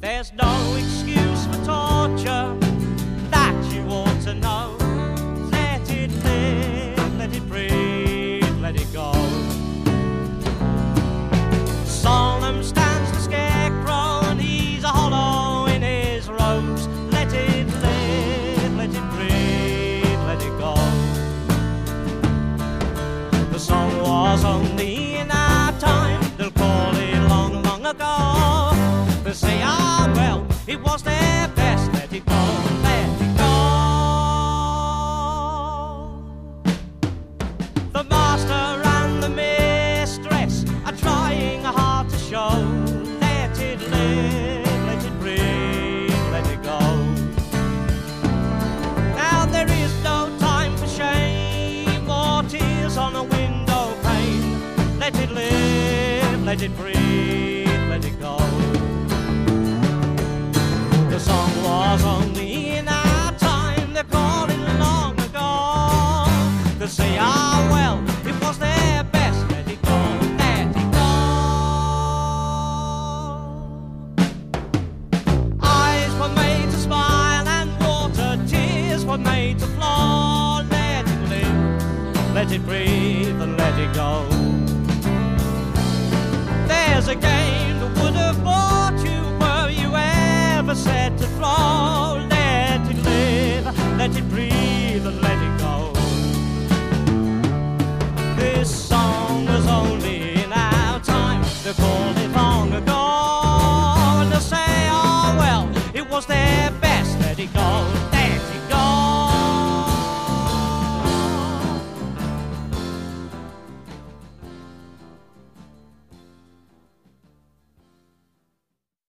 There's no excuse for torture, that you ought to know. Let it live, let it breathe, let it go. Solemn stands the scarecrow, and he's a hollow in his robes. Let it live, let it breathe, let it go. The song was only in our time, they'll call it long, long ago. They say, ah, well, it was their best, let it go, let it go. The master and the mistress are trying hard to show. Let it live, let it breathe, let it go. Now there is no time for shame or tears on a window pane. Let it live, let it breathe, let it go. The song was only in our time, they're calling long ago. They say, ah, well, it was their best, let it go, let it go. Eyes were made to smile and water, tears were made to flow. Let it live, let it breathe and let it go. There's a game